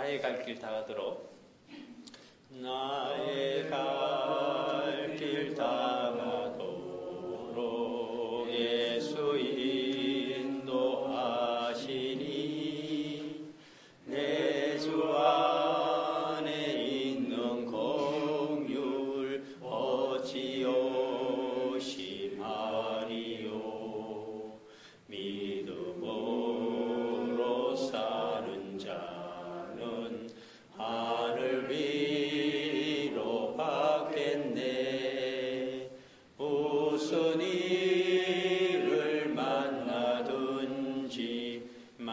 나의 갈 길 다가도록 나의 갈 길 다가도록 예수 인도하시니 내 주 안에 있는 긍휼 어찌 심하리요. 믿음으로 사는 자는 하늘 위로 받겠네. 무슨 일을 만나든지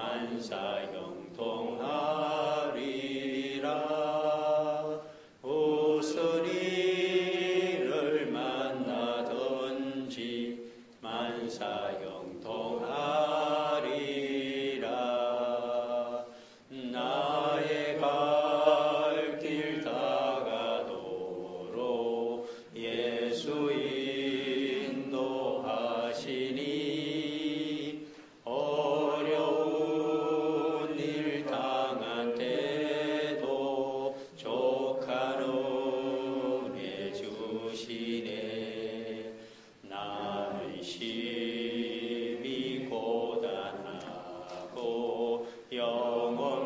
만사형통하리라. 무슨 일을 만나든지 만사형통하리라. 나의 갈 길 다가도록 예수 인도하시니 어려운 일 당한 때도 족한 은혜 주시네. 나의 심히 고단하고 영혼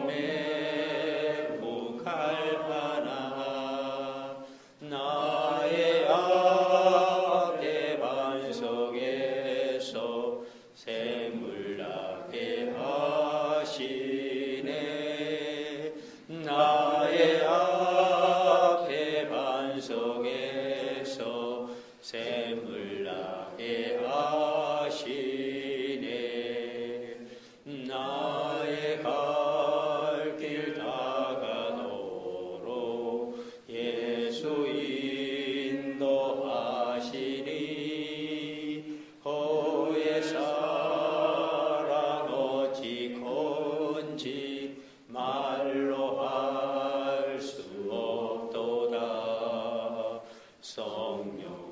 매우 갈망하나 나의 악의 반석에서 샘을 나게 하시네. 나의 악의 반석에서 샘을 나게 하시네. 나의 갈 길 다가도록 예수 인도하시니 그의 사랑 어찌 큰지 말로 할 수 없도다. 성령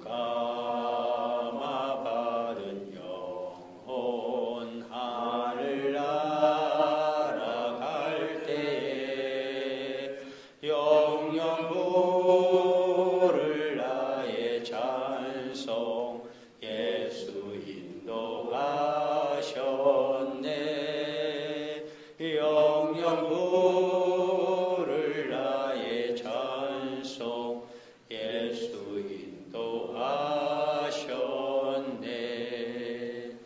감화 받은 영혼 하늘 날아갈 때에 영영 부를 나의 찬송 예수 인도하셨네. 영영 부를 나의 찬송 예수 인도하셨네.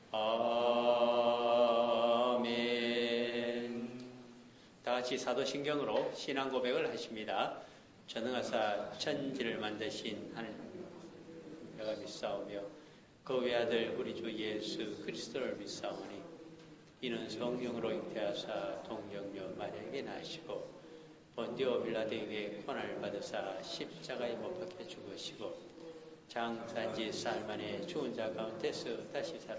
아멘. 다 같이 사도신경으로 신앙 고백을 하십니다. 전능하사 천지를 만드신 하나님 내가 믿사오며 그 외아들 우리 주 예수 그리스도를 믿사오니 이는 성령으로 잉태하사 동정녀 마리아에게 나시고 본디오 빌라도에 의해 고난을 받으사 십자가에 못 박혀 죽으시고 장사지 사흘 만에 죽은 자 가운데서 다시 살아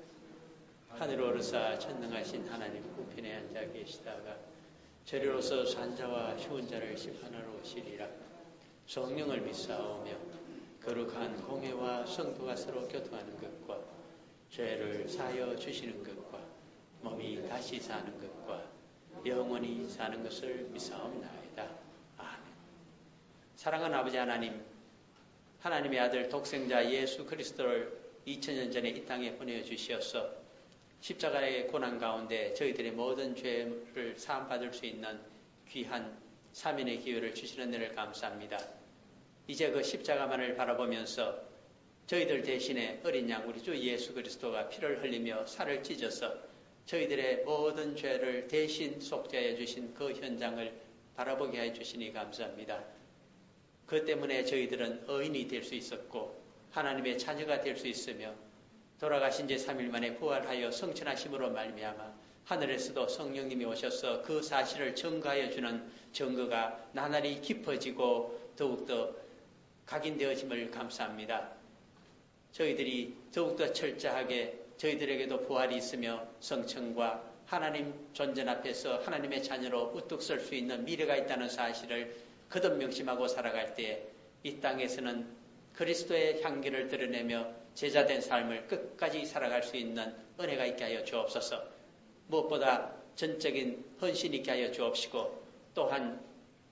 하늘로 오르사 전능하신 하나님 우편에 앉아 계시다가 저리로서 산자와 죽은 자를 심판하러 오시리라. 성령을 믿사오며 거룩한 공회와 성도가 서로 교통하는 것과 죄를 사하여 주시는 것과 몸이 다시 사는 것과 영원히 사는 것을 믿사옵나이다. 아멘. 사랑하는 아버지 하나님, 하나님의 아들 독생자 예수 그리스도를 2000년 전에 이 땅에 보내주시어서 십자가의 고난 가운데 저희들의 모든 죄를 사함받을 수 있는 귀한 사면의 기회를 주시는 데를 감사합니다. 이제 그 십자가만을 바라보면서 저희들 대신에 어린 양 우리 주 예수 그리스도가 피를 흘리며 살을 찢어서 저희들의 모든 죄를 대신 속죄하여 주신 그 현장을 바라보게 해 주시니 감사합니다. 그 때문에 저희들은 의인이 될 수 있었고 하나님의 자녀가 될 수 있으며 돌아가신 지 3일 만에 부활하여 성천하심으로 말미암아 하늘에서도 성령님이 오셔서 그 사실을 증거하여 주는 증거가 나날이 깊어지고 더욱더 각인되어짐을 감사합니다. 저희들이 더욱더 철저하게 저희들에게도 부활이 있으며 성천과 하나님 존전 앞에서 하나님의 자녀로 우뚝 설 수 있는 미래가 있다는 사실을 거듭 명심하고 살아갈 때 이 땅에서는 그리스도의 향기를 드러내며 제자된 삶을 끝까지 살아갈 수 있는 은혜가 있게 하여 주옵소서. 무엇보다 전적인 헌신 있게 하여 주옵시고 또한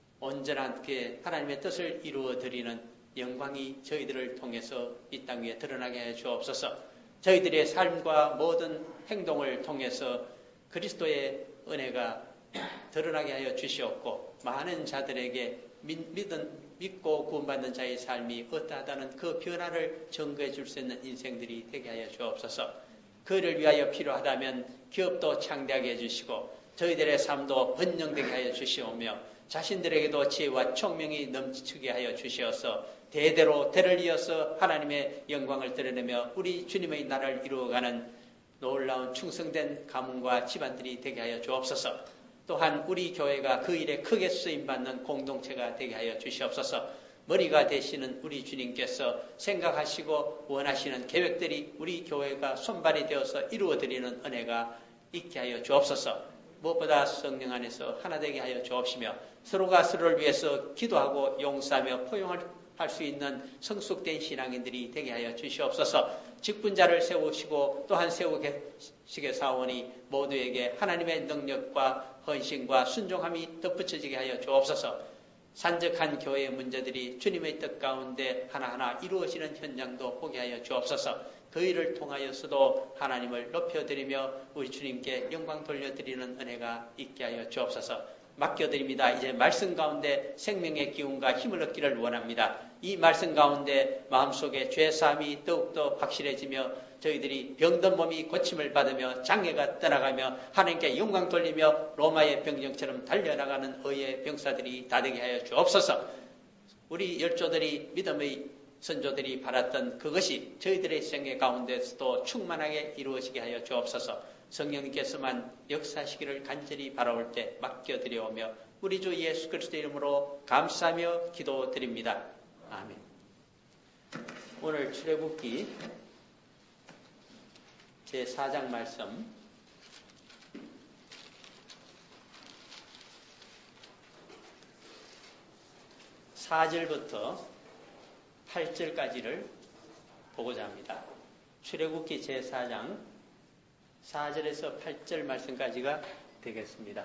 온전하게 하나님의 뜻을 이루어 드리는 영광이 저희들을 통해서 이 땅 위에 드러나게 해 주옵소서. 저희들의 삶과 모든 행동을 통해서 그리스도의 은혜가 드러나게 하여 주시옵고 많은 자들에게 믿고 구원받는 자의 삶이 어떠하다는 그 변화를 증거해 줄 수 있는 인생들이 되게 하여 주옵소서. 그를 위하여 필요하다면 기업도 창대하게 해주시고 저희들의 삶도 번영되게 하여 주시오며 자신들에게도 지혜와 총명이 넘치게 하여 주시어서 대대로 대를 이어서 하나님의 영광을 드러내며 우리 주님의 나라를 이루어가는 놀라운 충성된 가문과 집안들이 되게 하여 주옵소서. 또한 우리 교회가 그 일에 크게 쓰임받는 공동체가 되게 하여 주시옵소서. 머리가 되시는 우리 주님께서 생각하시고 원하시는 계획들이 우리 교회가 손발이 되어서 이루어드리는 은혜가 있게 하여 주옵소서. 무엇보다 성령 안에서 하나 되게 하여 주옵시며 서로가 서로를 위해서 기도하고 용서하며 포용할 수 있는 성숙된 신앙인들이 되게 하여 주시옵소서. 직분자를 세우시고 또한 세우시겠사오니 모두에게 하나님의 능력과 헌신과 순종함이 덧붙여지게 하여 주옵소서. 산적한 교회의 문제들이 주님의 뜻 가운데 하나하나 이루어지는 현장도 보게 하여 주옵소서. 그 일을 통하여서도 하나님을 높여드리며 우리 주님께 영광 돌려드리는 은혜가 있게 하여 주옵소서. 맡겨드립니다. 이제 말씀 가운데 생명의 기운과 힘을 얻기를 원합니다. 이 말씀 가운데 마음속에 죄사함이 더욱더 확실해지며 저희들이 병든 몸이 고침을 받으며 장애가 떠나가며 하나님께 영광 돌리며 로마의 병정처럼 달려나가는 의의 병사들이 다 되게 하여 주옵소서. 우리 열조들이 믿음의 선조들이 바랐던 그것이 저희들의 생애 가운데서도 충만하게 이루어지게 하여 주옵소서. 성령님께서만 역사하시기를 간절히 바라올 때 맡겨드려오며 우리 주 예수 그리스도 이름으로 감사하며 기도드립니다. 아멘. 오늘 출애굽기 제4장 말씀 4절부터 8절까지를 보고자 합니다. 출애굽기 제4장 4절에서 8절 말씀까지가 되겠습니다.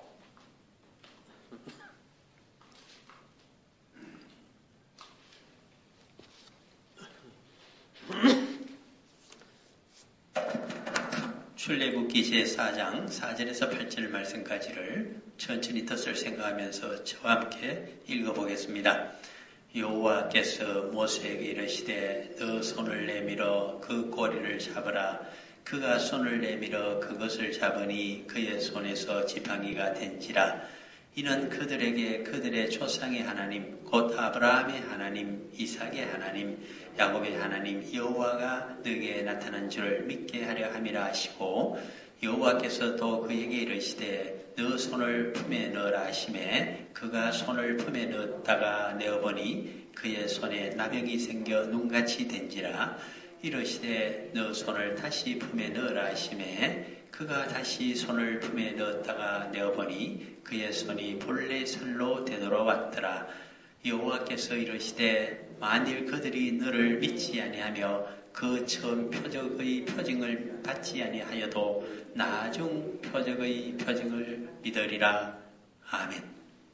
출애굽기 제4장 4절에서 8절 말씀까지를 천천히 뜻을 생각하면서 저와 함께 읽어보겠습니다. 여호와께서 모세에게 이르시되 너 손을 내밀어 그 꼬리를 잡으라. 그가 손을 내밀어 그것을 잡으니 그의 손에서 지팡이가 된지라. 이는 그들에게 그들의 조상의 하나님 곧 아브라함의 하나님 이삭의 하나님 야곱의 하나님 여호와가 너에게 나타난 줄을 믿게 하려 함이라 하시고 여호와께서 또 그에게 이르시되 너 손을 품에 넣으라 하시매 그가 손을 품에 넣었다가 내어보니 그의 손에 나병이 생겨 눈같이 된지라. 이르시되 너 손을 다시 품에 넣으라 하시매 그가 다시 손을 품에 넣었다가 내어보니 그의 손이 본래 살로 되돌아왔더라. 여호와께서 이르시되 만일 그들이 너를 믿지 아니하며 그 처음 표적의 표징을 받지 아니하여도 나중 표적의 표징을 믿으리라. 아멘.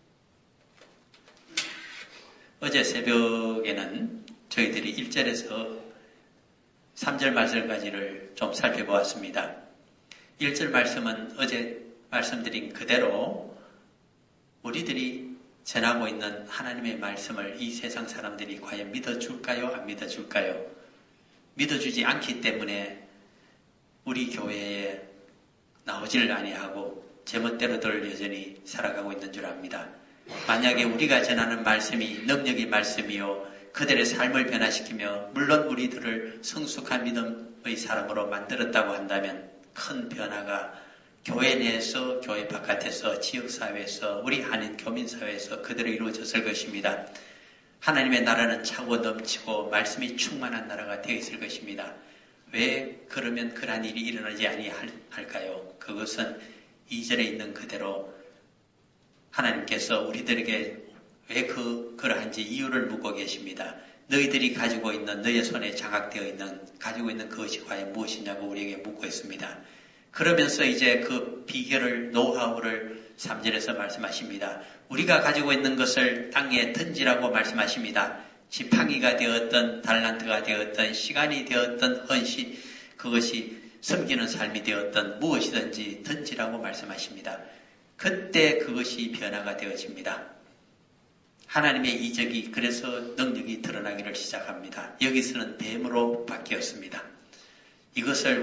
어제 새벽에는 저희들이 1절에서 3절 말씀까지를 좀 살펴보았습니다. 1절 말씀은 어제 말씀드린 그대로 우리들이 전하고 있는 하나님의 말씀을 이 세상 사람들이 과연 믿어줄까요? 안 믿어줄까요? 믿어주지 않기 때문에 우리 교회에 나오지를 아니하고 제멋대로들 여전히 살아가고 있는 줄 압니다. 만약에 우리가 전하는 말씀이 능력의 말씀이요 그들의 삶을 변화시키며 물론 우리들을 성숙한 믿음의 사람으로 만들었다고 한다면 큰 변화가 교회 내에서 교회 바깥에서 지역사회에서 우리 한인 교민사회에서 그대로 이루어졌을 것입니다. 하나님의 나라는 차고 넘치고 말씀이 충만한 나라가 되어 있을 것입니다. 왜 그러면 그러한 일이 일어나지 아니할까요? 그것은 2절에 있는 그대로 하나님께서 우리들에게 왜 그러한지 이유를 묻고 계십니다. 너희들이 가지고 있는 너의 손에 장악되어 있는 가지고 있는 그것이 과연 무엇이냐고 우리에게 묻고 있습니다. 그러면서 이제 그 비결을 노하우를 3절에서 말씀하십니다. 우리가 가지고 있는 것을 땅에 던지라고 말씀하십니다. 지팡이가 되었던 달란트가 되었던 시간이 되었던 헌신, 그것이 섬기는 삶이 되었던 무엇이든지 던지라고 말씀하십니다. 그때 그것이 변화가 되어집니다. 하나님의 이적이 그래서 능력이 드러나기를 시작합니다. 여기서는 뱀으로 바뀌었습니다. 이것을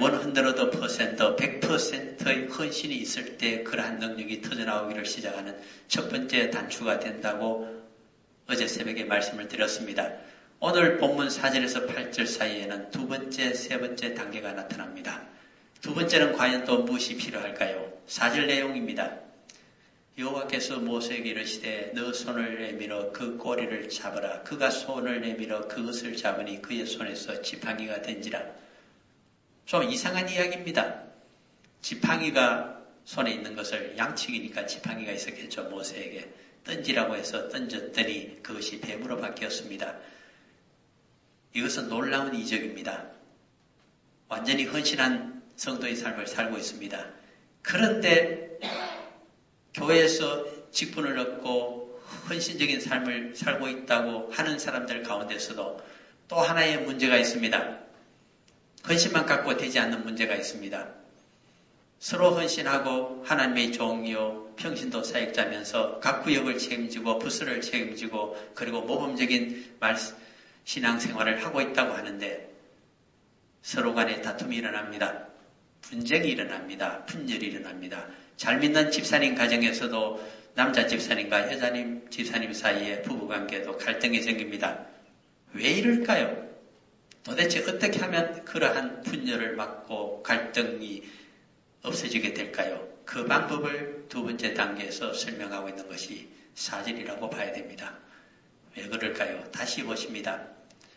100%의 헌신이 있을 때 그러한 능력이 터져나오기를 시작하는 첫 번째 단추가 된다고 어제 새벽에 말씀을 드렸습니다. 오늘 본문 4절에서 8절 사이에는 두 번째, 세 번째 단계가 나타납니다. 두 번째는 과연 또 무엇이 필요할까요? 4절 내용입니다. 여호와께서 모세에게 이르시되 너 손을 내밀어 그 꼬리를 잡으라. 그가 손을 내밀어 그것을 잡으니 그의 손에서 지팡이가 던지라. 좀 이상한 이야기입니다. 지팡이가 손에 있는 것을 양측이니까 지팡이가 있었겠죠. 모세에게 던지라고 해서 던졌더니 그것이 뱀으로 바뀌었습니다. 이것은 놀라운 이적입니다. 완전히 헌신한 성도의 삶을 살고 있습니다. 그런데 교회에서 직분을 얻고 헌신적인 삶을 살고 있다고 하는 사람들 가운데서도 또 하나의 문제가 있습니다. 헌신만 갖고 되지 않는 문제가 있습니다. 서로 헌신하고 하나님의 종이요 평신도 사역자면서 각 구역을 책임지고 부서를 책임지고 그리고 모범적인 신앙생활을 하고 있다고 하는데 서로 간에 다툼이 일어납니다. 분쟁이 일어납니다. 분열이 일어납니다. 잘 믿는 집사님 가정에서도 남자 집사님과 여자 집사님 사이에 부부관계도 갈등이 생깁니다. 왜 이럴까요? 도대체 어떻게 하면 그러한 분열을 막고 갈등이 없어지게 될까요? 그 방법을 두 번째 단계에서 설명하고 있는 것이 4절이라고 봐야 됩니다. 왜 그럴까요? 다시 보십니다.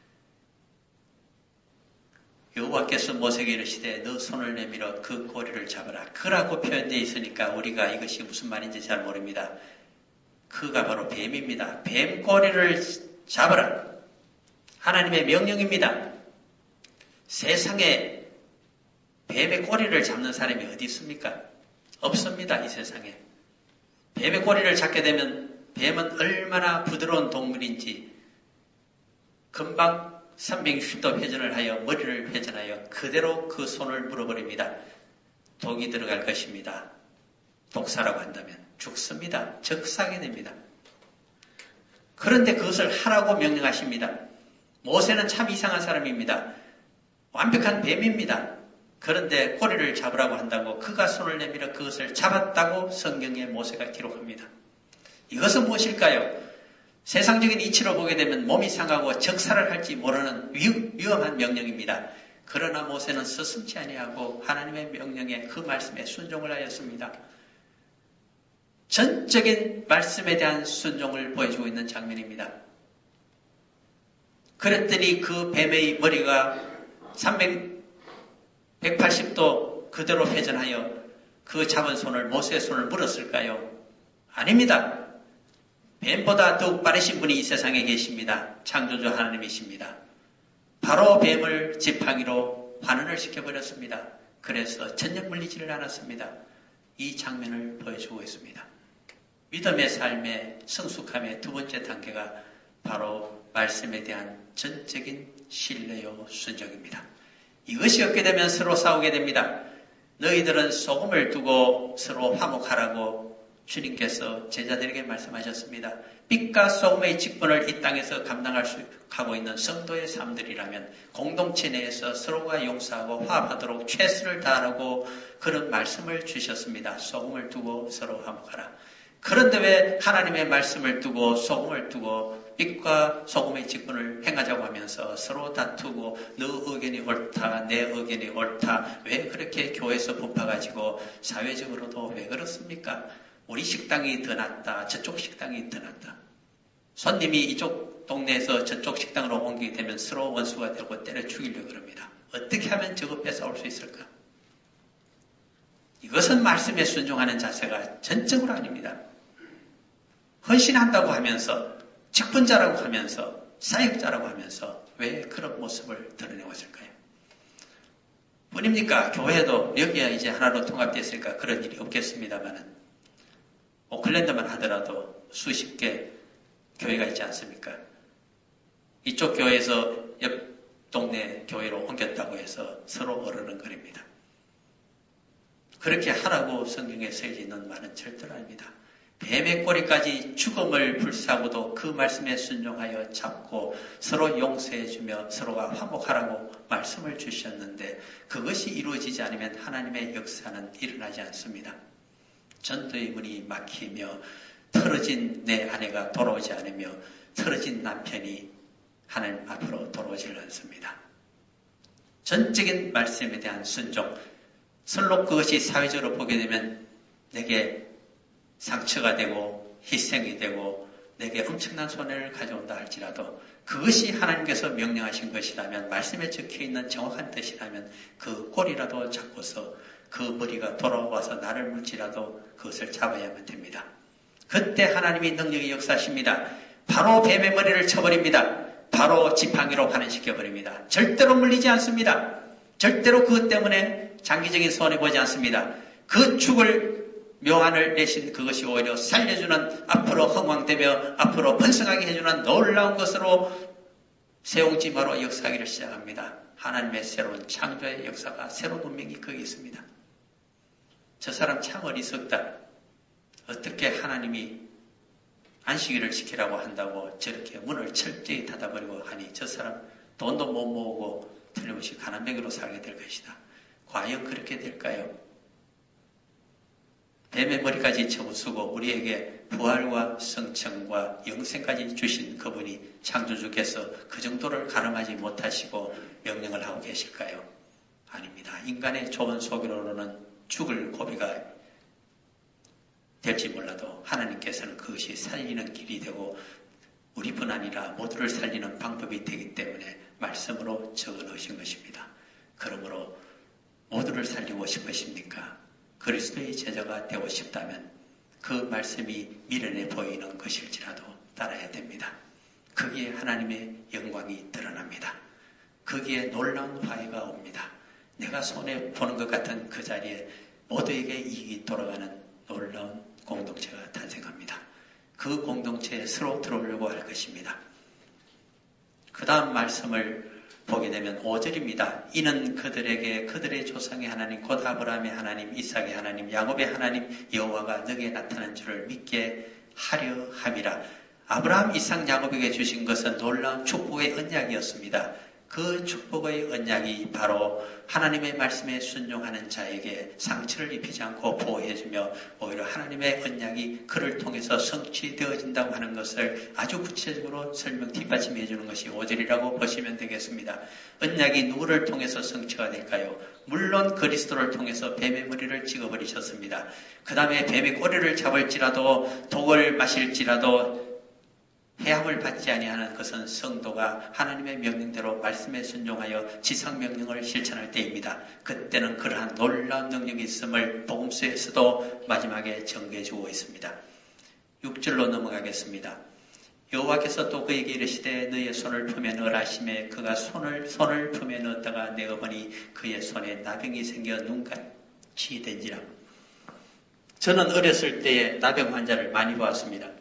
여호와께서 모세에게 이르시되 너 손을 내밀어 그 꼬리를 잡아라. 그라고 표현되어 있으니까 우리가 이것이 무슨 말인지 잘 모릅니다. 그가 바로 뱀입니다. 뱀 꼬리를 잡아라. 하나님의 명령입니다. 세상에 뱀의 꼬리를 잡는 사람이 어디 있습니까? 없습니다. 이 세상에. 뱀의 꼬리를 잡게 되면 뱀은 얼마나 부드러운 동물인지 금방 360도 회전을 하여 머리를 회전하여 그대로 그 손을 물어버립니다. 독이 들어갈 것입니다. 독사라고 한다면 죽습니다. 적사하게 됩니다. 그런데 그것을 하라고 명령하십니다. 모세는 참 이상한 사람입니다. 완벽한 뱀입니다. 그런데 꼬리를 잡으라고 한다고 그가 손을 내밀어 그것을 잡았다고 성경에 모세가 기록합니다. 이것은 무엇일까요? 세상적인 이치로 보게 되면 몸이 상하고 적살을 할지 모르는 위험한 명령입니다. 그러나 모세는 서슴지 아니하고 하나님의 명령에 그 말씀에 순종을 하였습니다. 전적인 말씀에 대한 순종을 보여주고 있는 장면입니다. 그랬더니 그 뱀의 머리가 180도 그대로 회전하여 그 잡은 손을 모세의 손을 물었을까요? 아닙니다. 뱀보다 더욱 빠르신 분이 이 세상에 계십니다. 창조주 하나님이십니다. 바로 뱀을 지팡이로 환원을 시켜버렸습니다. 그래서 전혀 물리지를 않았습니다. 이 장면을 보여주고 있습니다. 믿음의 삶의 성숙함의 두 번째 단계가 바로 말씀에 대한 전적인 신뢰요 순종입니다. 이것이 없게 되면 서로 싸우게 됩니다. 너희들은 소금을 두고 서로 화목하라고 주님께서 제자들에게 말씀하셨습니다. 빛과 소금의 직분을 이 땅에서 감당할 수 하고 있는 성도의 삶들이라면 공동체 내에서 서로가 용서하고 화합하도록 최선을 다하라고 그런 말씀을 주셨습니다. 소금을 두고 서로 화목하라. 그런데 왜 하나님의 말씀을 두고 소금을 두고 빛과 소금의 직분을 행하자고 하면서 서로 다투고 너 의견이 옳다 내 의견이 옳다 왜 그렇게 교회에서 붙어가지고 사회적으로도 왜 그렇습니까? 우리 식당이 더 낫다 저쪽 식당이 더 낫다 손님이 이쪽 동네에서 저쪽 식당으로 옮기게 되면 서로 원수가 되고 때려 죽이려고 합니다. 어떻게 하면 저거 뺏어올 수 있을까? 이것은 말씀에 순종하는 자세가 전적으로 아닙니다. 헌신한다고 하면서 직분자라고 하면서 사역자라고 하면서 왜 그런 모습을 드러내고 있을까요? 뿐입니까? 교회도 여기야 이제 하나로 통합됐으니까 그런 일이 없겠습니다만은 오클랜드만 하더라도 수십 개 교회가 있지 않습니까? 이쪽 교회에서 옆 동네 교회로 옮겼다고 해서 서로 어르렁거립니다. 그렇게 하라고 성경에 쓰여져 있는 말은 절대로 아닙니다. 뱀의 꼬리까지 죽음을 불사고도 그 말씀에 순종하여 잡고 서로 용서해주며 서로가 화목하라고 말씀을 주셨는데 그것이 이루어지지 않으면 하나님의 역사는 일어나지 않습니다. 전도의 문이 막히며 틀어진 내 아내가 돌아오지 않으며 틀어진 남편이 하나님 앞으로 돌아오질 않습니다. 전적인 말씀에 대한 순종, 설로 그것이 사회적으로 보게 되면 내게 상처가 되고 희생이 되고 내게 엄청난 손해를 가져온다 할지라도 그것이 하나님께서 명령하신 것이라면 말씀에 적혀있는 정확한 뜻이라면 그 꼬리라도 잡고서 그 머리가 돌아와서 나를 물지라도 그것을 잡아야만 됩니다. 그때 하나님이 능력이 역사하십니다. 바로 뱀의 머리를 쳐버립니다. 바로 지팡이로 환원시켜버립니다. 절대로 물리지 않습니다. 절대로 그것 때문에 장기적인 손해보지 않습니다. 그 죽을 묘안을 내신 그것이 오히려 살려주는 앞으로 흥왕되며 앞으로 번성하게 해주는 놀라운 것으로 세옹지마로 역사하기를 시작합니다. 하나님의 새로운 창조의 역사가 새로운 운명이 거기 있습니다. 저 사람 참 어리석다. 어떻게 하나님이 안식일을 지키라고 한다고 저렇게 문을 철저히 닫아버리고 하니 저 사람 돈도 못 모으고 틀림없이 가난뱅이로 살게 될 것이다. 과연 그렇게 될까요? 뱀의 머리까지 쳐부수고 우리에게 부활과 성청과 영생까지 주신 그분이 창조주께서 그 정도를 가늠하지 못하시고 명령을 하고 계실까요? 아닙니다. 인간의 좁은 소견으로는 죽을 고비가 될지 몰라도 하나님께서는 그것이 살리는 길이 되고 우리뿐 아니라 모두를 살리는 방법이 되기 때문에 말씀으로 적어놓으신 것입니다. 그러므로 모두를 살리고 싶으십니까? 그리스도의 제자가 되고 싶다면 그 말씀이 미련해 보이는 것일지라도 따라야 됩니다. 거기에 하나님의 영광이 드러납니다. 거기에 놀라운 화해가 옵니다. 내가 손해보는 것 같은 그 자리에 모두에게 이익이 돌아가는 놀라운 공동체가 탄생합니다. 그 공동체에 서로 들어오려고 할 것입니다. 그 다음 말씀을 보게 되면 5절입니다. 이는 그들에게 그들의 조상의 하나님 곧 아브라함의 하나님 이삭의 하나님 야곱의 하나님 여호와가 너에게 나타난 줄을 믿게 하려 함이라. 아브라함 이삭 야곱에게 주신 것은 놀라운 축복의 언약이었습니다. 그 축복의 언약이 바로 하나님의 말씀에 순종하는 자에게 상처를 입히지 않고 보호해주며 오히려 하나님의 언약이 그를 통해서 성취되어진다고 하는 것을 아주 구체적으로 설명 뒷받침해 주는 것이 5절이라고 보시면 되겠습니다. 언약이 누구를 통해서 성취가 될까요? 물론 그리스도를 통해서 뱀의 머리를 찍어버리셨습니다. 그 다음에 뱀의 꼬리를 잡을지라도 독을 마실지라도 해함을 받지 아니하는 것은 성도가 하나님의 명령대로 말씀에 순종하여 지상명령을 실천할 때입니다. 그때는 그러한 놀라운 능력이 있음을 복음서에서도 마지막에 전개해주고 있습니다. 6절로 넘어가겠습니다. 여호와께서 또 그에게 이르시되 너의 손을 품에 넣으라 하시매 그가 손을 품에 넣었다가 내어 보니 그의 손에 나병이 생겨 눈같이 된지라. 저는 어렸을 때에 나병 환자를 많이 보았습니다.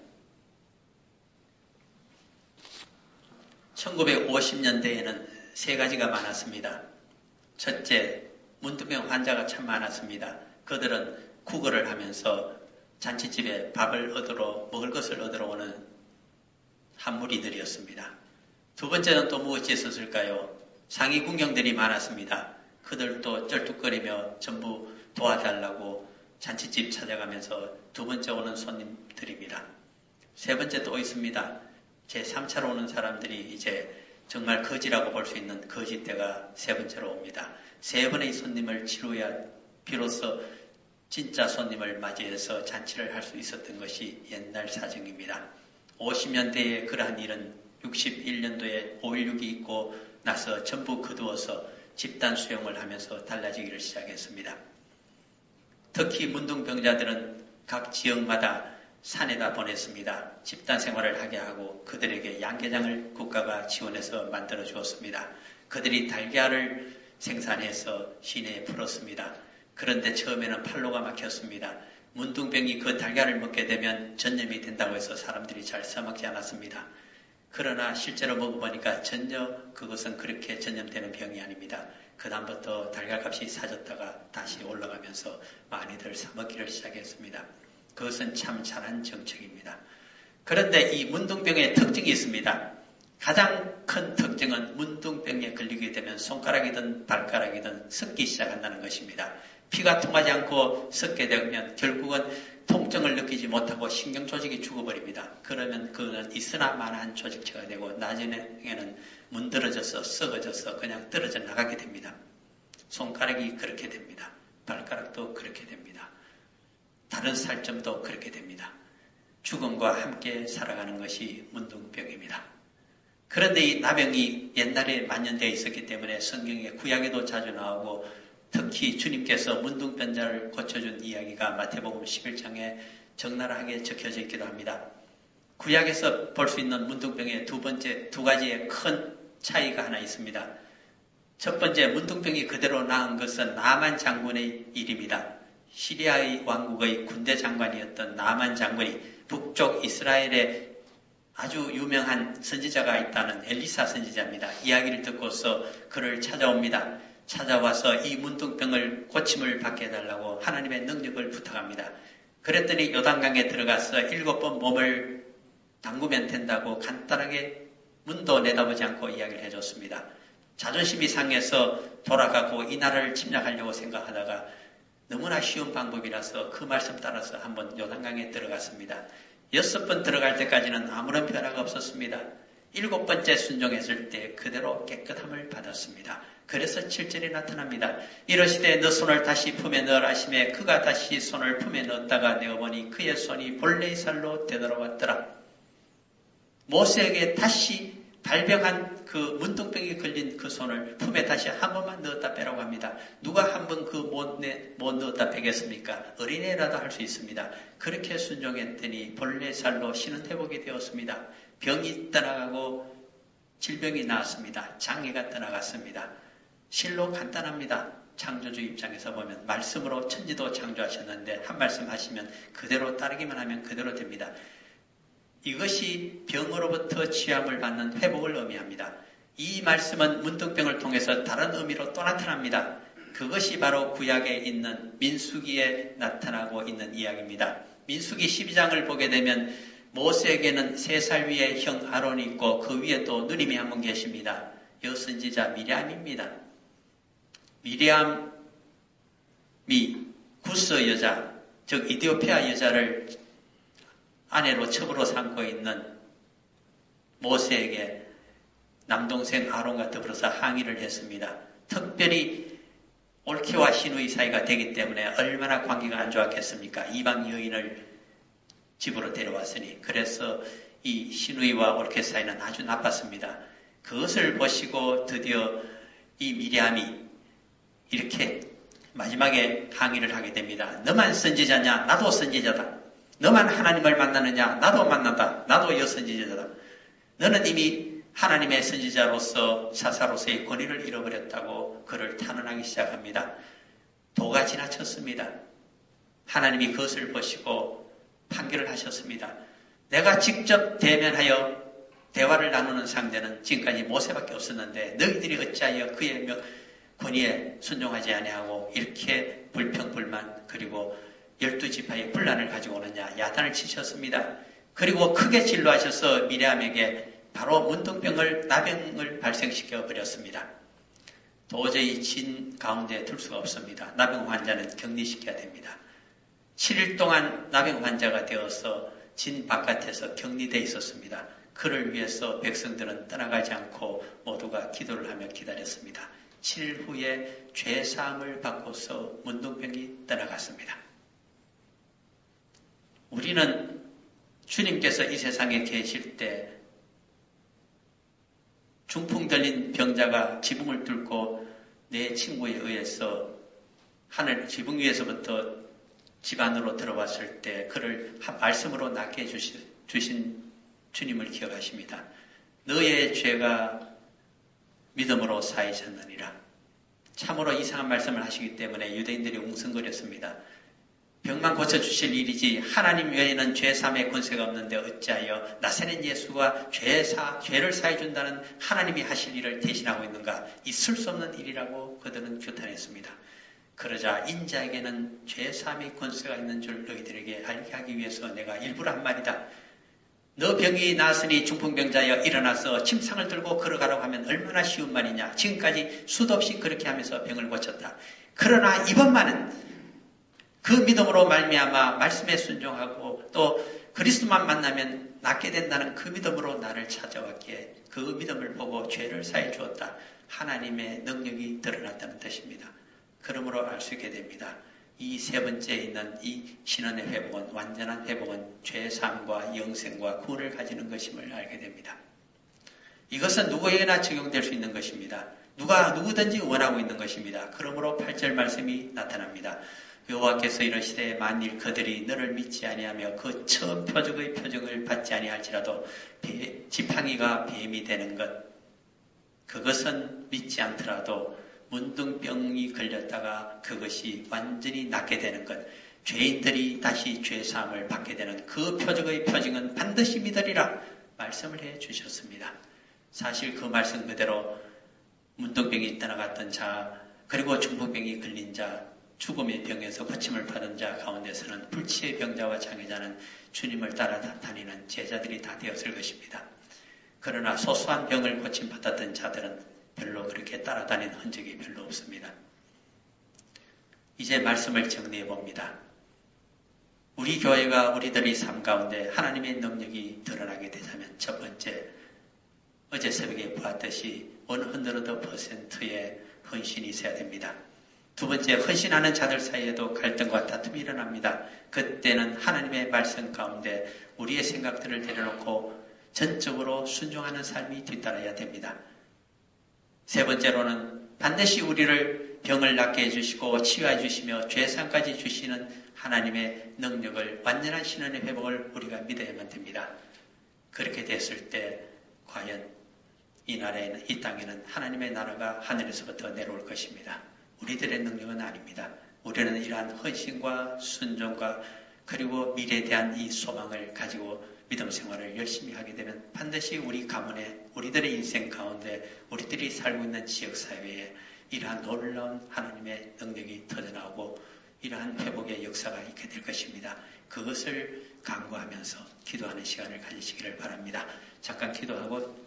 1950년대에는 세 가지가 많았습니다. 첫째, 문둥병 환자가 참 많았습니다. 그들은 구걸을 하면서 잔치집에 밥을 얻으러 먹을 것을 얻으러 오는 한무리들이었습니다. 두 번째는 또 무엇이 있었을까요? 상위 군경들이 많았습니다. 그들도 쩔뚝거리며 전부 도와달라고 잔치집 찾아가면서 두 번째 오는 손님들입니다. 세 번째 또 있습니다. 제 3차로 오는 사람들이 이제 정말 거지라고 볼 수 있는 거지때가 세 번째로 옵니다. 세 번의 손님을 치루야 비로소 진짜 손님을 맞이해서 잔치를 할 수 있었던 것이 옛날 사정입니다. 50년대에 그러한 일은 61년도에 5.16이 있고 나서 전부 거두어서 집단 수용을 하면서 달라지기를 시작했습니다. 특히 문둥병자들은 각 지역마다 산에다 보냈습니다. 집단 생활을 하게 하고 그들에게 양계장을 국가가 지원해서 만들어 주었습니다. 그들이 달걀을 생산해서 시내에 풀었습니다. 그런데 처음에는 팔로가 막혔습니다. 문둥병이 그 달걀을 먹게 되면 전염이 된다고 해서 사람들이 잘 써먹지 않았습니다. 그러나 실제로 먹어보니까 전혀 그것은 그렇게 전염되는 병이 아닙니다. 그 다음부터 달걀값이 사졌다가 다시 올라가면서 많이들 사먹기를 시작했습니다. 그것은 참 잘한 정책입니다. 그런데 이 문둥병의 특징이 있습니다. 가장 큰 특징은 문둥병에 걸리게 되면 손가락이든 발가락이든 썩기 시작한다는 것입니다. 피가 통하지 않고 썩게 되면 결국은 통증을 느끼지 못하고 신경조직이 죽어버립니다. 그러면 그는 있으나 마나한 조직체가 되고 나중에는 문드러져서 썩어져서 그냥 떨어져 나가게 됩니다. 손가락이 그렇게 됩니다. 발가락도 그렇게 됩니다. 다른 살점도 그렇게 됩니다. 죽음과 함께 살아가는 것이 문둥병입니다. 그런데 이 나병이 옛날에 만연되어 있었기 때문에 성경에 구약에도 자주 나오고 특히 주님께서 문둥병자를 고쳐준 이야기가 마태복음 11장에 적나라하게 적혀져 있기도 합니다. 구약에서 볼 수 있는 문둥병의 두 가지의 큰 차이가 하나 있습니다. 첫 번째, 문둥병이 그대로 나은 것은 나만 장군의 일입니다. 시리아의 왕국의 군대 장관이었던 나만 장군이 북쪽 이스라엘에 아주 유명한 선지자가 있다는 엘리사 선지자입니다. 이야기를 듣고서 그를 찾아옵니다. 찾아와서 이 문둥병을 고침을 받게 해달라고 하나님의 능력을 부탁합니다. 그랬더니 요단강에 들어가서 7번 몸을 담그면 된다고 간단하게 문도 내다보지 않고 이야기를 해줬습니다. 자존심이 상해서 돌아가고 이 나라를 침략하려고 생각하다가 너무나 쉬운 방법이라서 그 말씀 따라서 한번 요단강에 들어갔습니다. 6번 들어갈 때까지는 아무런 변화가 없었습니다. 7번째 순종했을 때 그대로 깨끗함을 받았습니다. 그래서 7절에 나타납니다. 이러시되 너 손을 다시 품에 넣으라 하시매 그가 다시 손을 품에 넣었다가 내어보니 그의 손이 본래의 살로 되돌아왔더라. 모세에게 다시 발병한 그 문둥병이 걸린 그 손을 품에 다시 한 번만 넣었다 빼라고 합니다. 누가 한 번 그 못 넣었다 빼겠습니까? 어린애라도 할 수 있습니다. 그렇게 순종했더니 본래 살로 신은 회복이 되었습니다. 병이 떠나가고 질병이 나았습니다. 장애가 떠나갔습니다. 실로 간단합니다. 창조주 입장에서 보면 말씀으로 천지도 창조하셨는데 한 말씀 하시면 그대로 따르기만 하면 그대로 됩니다. 이것이 병으로부터 취함을 받는 회복을 의미합니다. 이 말씀은 문둥병을 통해서 다른 의미로 또 나타납니다. 그것이 바로 구약에 있는 민수기에 나타나고 있는 이야기입니다. 민수기 12장을 보게 되면 모세에게는 3살 위에 형 아론이 있고 그 위에 또 누님이 한 분 계십니다. 여선지자 미리암입니다. 미리암이 구스 여자, 즉 이디오피아 여자를 아내로 첩으로 삼고 있는 모세에게 남동생 아론과 더불어서 항의를 했습니다. 특별히 올케와 시누이 사이가 되기 때문에 얼마나 관계가 안 좋았겠습니까? 이방 여인을 집으로 데려왔으니. 그래서 이 시누이와 올케 사이는 아주 나빴습니다. 그것을 보시고 드디어 이 미리암이 이렇게 마지막에 항의를 하게 됩니다. 너만 선지자냐? 나도 선지자다. 너만 하나님을 만나느냐? 나도 만난다. 나도 여선지자다. 너는 이미 하나님의 선지자로서 사사로서의 권위를 잃어버렸다고 그를 탄원하기 시작합니다. 도가 지나쳤습니다. 하나님이 그것을 보시고 판결을 하셨습니다. 내가 직접 대면하여 대화를 나누는 상대는 지금까지 모세밖에 없었는데 너희들이 어찌하여 그의 권위에 순종하지 아니하고 이렇게 불평불만 그리고 12지파의 분란을 가지고 오느냐 야단을 치셨습니다. 그리고 크게 진노하셔서 미리암에게 바로 문둥병을 나병을 발생시켜 버렸습니다. 도저히 진 가운데 둘 수가 없습니다. 나병 환자는 격리시켜야 됩니다. 7일 동안 나병 환자가 되어서 진 바깥에서 격리되어 있었습니다. 그를 위해서 백성들은 떠나가지 않고 모두가 기도를 하며 기다렸습니다. 7일 후에 죄사함을 받고서 문둥병이 떠나갔습니다. 우리는 주님께서 이 세상에 계실 때 중풍 들린 병자가 지붕을 뚫고 내 친구에 의해서 하늘 지붕 위에서부터 집 안으로 들어왔을 때 그를 말씀으로 낫게 주신 주님을 기억하십니다. 너의 죄가 믿음으로 사해졌느니라. 참으로 이상한 말씀을 하시기 때문에 유대인들이 웅성거렸습니다. 병만 고쳐주실 일이지 하나님 외에는 죄사함의 권세가 없는데 어찌하여 나사렛 예수가 죄를 사해준다는 하나님이 하실 일을 대신하고 있는가? 있을 수 없는 일이라고 그들은 규탄했습니다. 그러자 인자에게는 죄사함의 권세가 있는 줄 너희들에게 알게 하기 위해서 내가 일부러 한 말이다. 너 병이 나았으니 중풍병자여 일어나서 침상을 들고 걸어가라고 하면 얼마나 쉬운 말이냐. 지금까지 수도 없이 그렇게 하면서 병을 고쳤다. 그러나 이번만은 그 믿음으로 말미암아 말씀에 순종하고 또 그리스도만 만나면 낫게 된다는 그 믿음으로 나를 찾아왔기에 그 믿음을 보고 죄를 사해 주었다. 하나님의 능력이 드러났다는 뜻입니다. 그러므로 알 수 있게 됩니다. 이 세 번째에 있는 이 신원의 회복은 완전한 회복은 죄사함과 영생과 구원을 가지는 것임을 알게 됩니다. 이것은 누구에게나 적용될 수 있는 것입니다. 누구든지 원하고 있는 것입니다. 그러므로 8절 말씀이 나타납니다. 여호와께서 이르시되 만일 그들이 너를 믿지 아니하며 그 처음 표적의 표적을 받지 아니할지라도 지팡이가 뱀이 되는 것 그것은 믿지 않더라도 문둥병이 걸렸다가 그것이 완전히 낫게 되는 것 죄인들이 다시 죄사함을 받게 되는 그 표적의 표징은 반드시 믿으리라 말씀을 해 주셨습니다. 사실 그 말씀 그대로 문둥병이 떠나갔던 자 그리고 중풍병이 걸린 자 죽음의 병에서 고침을 받은 자 가운데서는 불치의 병자와 장애자는 주님을 따라다니는 제자들이 다 되었을 것입니다. 그러나 소소한 병을 고침받았던 자들은 별로 그렇게 따라다니는 흔적이 별로 없습니다. 이제 말씀을 정리해 봅니다. 우리 교회가 우리들의 삶 가운데 하나님의 능력이 드러나게 되자면 첫 번째, 어제 새벽에 보았듯이 100%의 헌신이 있어야 됩니다. 두 번째, 헌신하는 자들 사이에도 갈등과 다툼이 일어납니다. 그때는 하나님의 말씀 가운데 우리의 생각들을 내려놓고 전적으로 순종하는 삶이 뒤따라야 됩니다. 세 번째로는 반드시 우리를 병을 낫게 해주시고 치유해 주시며 죄상까지 주시는 하나님의 능력을 완전한 신원의 회복을 우리가 믿어야만 됩니다. 그렇게 됐을 때 과연 이 땅에는 하나님의 나라가 하늘에서부터 내려올 것입니다. 우리들의 능력은 아닙니다. 우리는 이러한 헌신과 순종과 그리고 미래에 대한 이 소망을 가지고 믿음 생활을 열심히 하게 되면 반드시 우리 가문에 우리들의 인생 가운데 우리들이 살고 있는 지역사회에 이러한 놀라운 하나님의 능력이 터져나오고 이러한 회복의 역사가 있게 될 것입니다. 그것을 간구하면서 기도하는 시간을 가지시기를 바랍니다. 잠깐 기도하고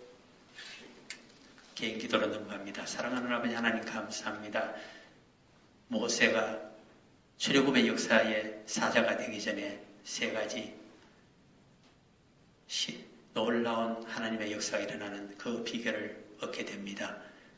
개인 기도로 넘어갑니다. 사랑하는 아버지 하나님 감사합니다. 모세가 출애굽의 역사의 사자가 되기 전에 세 가지 놀라운 하나님의 역사가 일어나는 그 비결을 얻게 됩니다.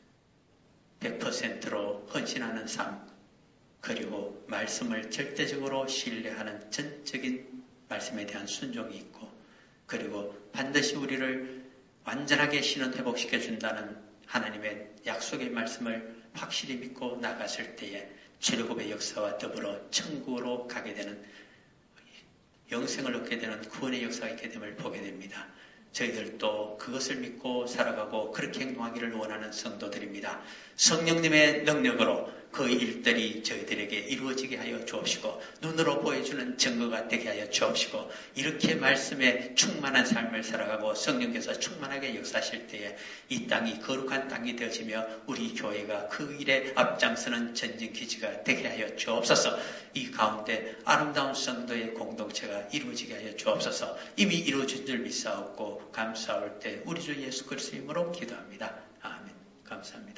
100%로 헌신하는 삶, 그리고 말씀을 절대적으로 신뢰하는 전적인 말씀에 대한 순종이 있고, 그리고 반드시 우리를 완전하게 신원 회복시켜 준다는 하나님의 약속의 말씀을 확실히 믿고 나갔을 때에 출애굽의 역사와 더불어 천국으로 가게 되는 영생을 얻게 되는 구원의 역사가 있게 됨을 보게 됩니다. 저희들도 그것을 믿고 살아가고 그렇게 행동하기를 원하는 성도들입니다. 성령님의 능력으로 그 일들이 저희들에게 이루어지게 하여 주옵시고 눈으로 보여주는 증거가 되게 하여 주옵시고 이렇게 말씀에 충만한 삶을 살아가고 성령께서 충만하게 역사하실 때에 이 땅이 거룩한 땅이 되어지며 우리 교회가 그 일에 앞장서는 전진기지가 되게 하여 주옵소서. 이 가운데 아름다운 성도의 공동체가 이루어지게 하여 주옵소서. 이미 이루어진 줄 믿사옵고 감사할 때 우리 주 예수 그리스도 이름으로 기도합니다. 아멘. 감사합니다.